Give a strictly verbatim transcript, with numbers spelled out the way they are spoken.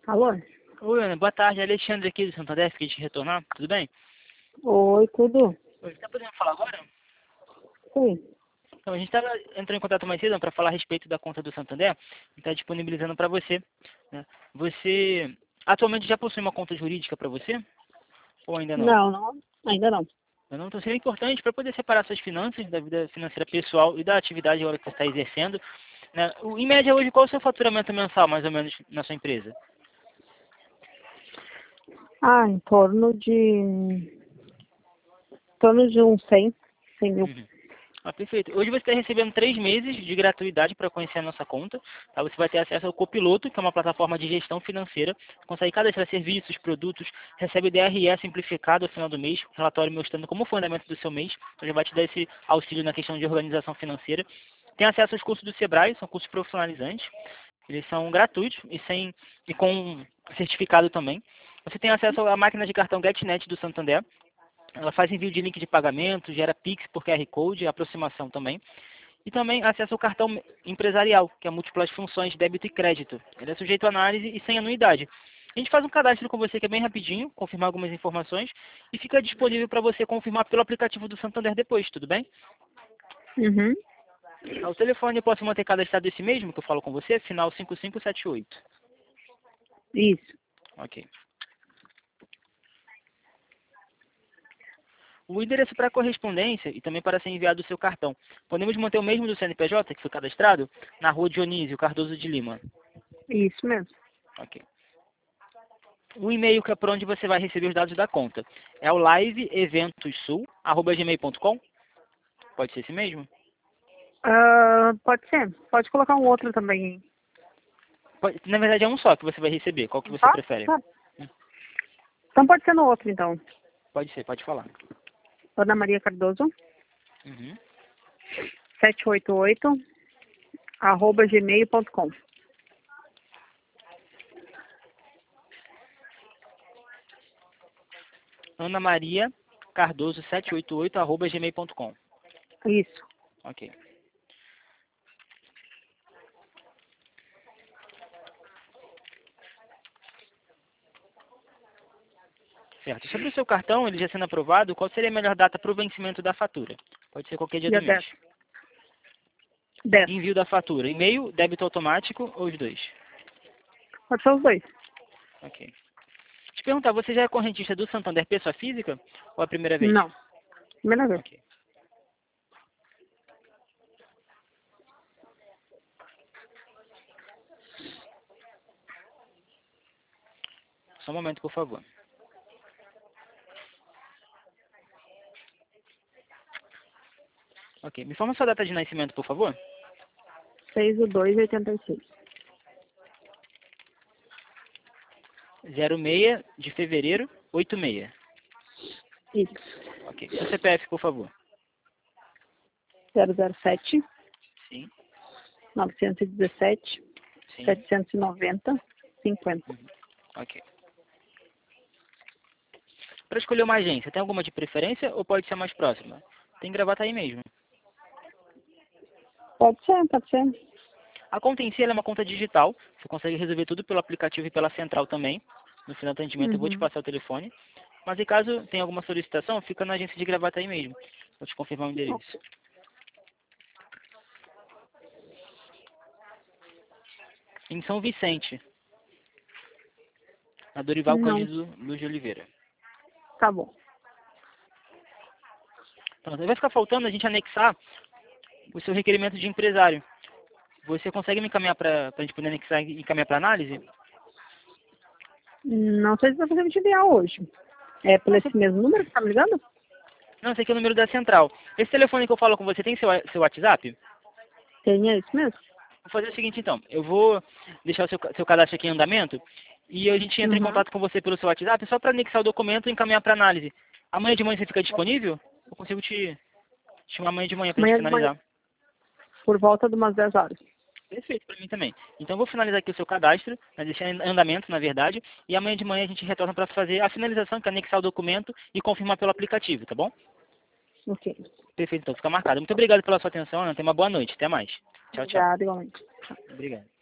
Alô? Oi, Ana, boa tarde. Alexandre aqui do Santander, fiquei de retornar. Tudo bem? Oi, tudo? Oi, tá podendo falar agora? Sim. Então, a gente estava entrando em contato mais cedo para falar a respeito da conta do Santander e está disponibilizando para você, né? Você atualmente já possui uma conta jurídica para você? Ou ainda não? Não, não, ainda não. Eu não, então seria importante para poder separar suas finanças da vida financeira pessoal e da atividade agora que você está exercendo, né? O- Em média hoje, qual é o seu faturamento mensal, mais ou menos, na sua empresa? Ah, em torno de... Em torno de uns cem, cem mil. Uhum. Ah, perfeito. Hoje você está recebendo três meses de gratuidade para conhecer a nossa conta. Tá? Você vai ter acesso ao Copiloto, que é uma plataforma de gestão financeira. Você consegue cadastrar serviços, produtos, recebe D R E simplificado ao final do mês, relatório mostrando como foi o andamento do seu mês. Então, já vai te dar esse auxílio na questão de organização financeira. Tem acesso aos cursos do Sebrae, são cursos profissionalizantes. Eles são gratuitos e, sem, e com certificado também. Você tem acesso à máquina de cartão GetNet do Santander. Ela faz envio de link de pagamento, gera Pix por Q R Code, aproximação também. E também acesso ao cartão empresarial, que é múltiplas funções de débito e crédito. Ele é sujeito a análise e sem anuidade. A gente faz um cadastro com você que é bem rapidinho, confirmar algumas informações, e fica disponível para você confirmar pelo aplicativo do Santander depois, tudo bem? Uhum. O telefone eu posso manter cadastrado esse mesmo que eu falo com você, final cinco cinco sete oito. Isso. Ok. O endereço para correspondência e também para ser enviado o seu cartão. Podemos manter o mesmo do C N P J que foi cadastrado? Na rua Dionísio Cardoso de Lima. Isso mesmo. Ok. O e-mail que é por onde você vai receber os dados da conta. É o liveeventossul arroba gmail ponto com? Pode ser esse mesmo? Ah, pode ser. Pode colocar um outro também, hein? Pode- na verdade é um só que você vai receber. Qual que você Tá? prefere? Tá. Então pode ser no outro, então. Pode ser, pode falar. Ana Maria Cardoso, Uhum. setecentos e oitenta e oito, arroba gmail ponto com. Ana Maria Cardoso setecentos e oitenta e oito arroba gmail ponto com. Isso. Ok. Certo. Sobre o seu cartão, ele já sendo aprovado, qual seria a melhor data para o vencimento da fatura? Pode ser qualquer dia Dia do mês. dez. dez. Envio da fatura, e-mail, débito automático ou os dois? Pode ser os dois. Ok. Te perguntar, você já é correntista do Santander pessoa física ou é a primeira vez? Não. Primeira vez. Ok. Só um momento, por favor. Ok. Me informa sua data de nascimento, por favor. seis do dois de oitenta e seis. zero seis de fevereiro, oitenta e seis. Isso. Ok. Seu C P F, por favor. zero zero sete, Sim, novecentos e dezessete, sim. setecentos e noventa, cinquenta. Ok. Para escolher uma agência, tem alguma de preferência ou pode ser a mais próxima? Tem que gravar aí mesmo. Pode ser, pode ser. A conta em si ela é uma conta digital. Você consegue resolver tudo pelo aplicativo e pela central também. No final do atendimento eu vou te Uhum. passar o telefone. Mas em caso tenha alguma solicitação, fica na agência de Gravataí mesmo. Vou te confirmar o endereço. Em São Vicente, na Dorival Não, Cândido Luz de Oliveira. tá bom. Então, vai ficar faltando a gente anexar o seu requerimento de empresário. Você consegue me encaminhar para a gente poder anexar e encaminhar para análise? Não sei se vai conseguir te enviar hoje. É por Não, você- esse mesmo número que tá me ligando? não, esse aqui é o número da central. Esse telefone que eu falo com você tem seu, seu WhatsApp? Tem, é isso mesmo? Vou fazer o seguinte então, eu vou deixar o seu, seu cadastro aqui em andamento e a gente entra em Uhum. contato com você pelo seu WhatsApp só para anexar o documento e encaminhar para análise. Amanhã de manhã você fica disponível? Eu consigo te chamar amanhã de manhã para a gente Amanhã de manhã, finalizar. por volta de umas dez horas. Perfeito para mim também. Então eu vou finalizar aqui o seu cadastro, né, deixar em andamento na verdade, e amanhã de manhã a gente retorna para fazer a finalização, que é anexar o documento e confirmar pelo aplicativo, tá bom? Ok. Perfeito, então fica marcado. Muito obrigado pela sua atenção, Ana. Tenha uma boa noite. Até mais. Tchau, tchau. Obrigada, igualmente. Obrigado.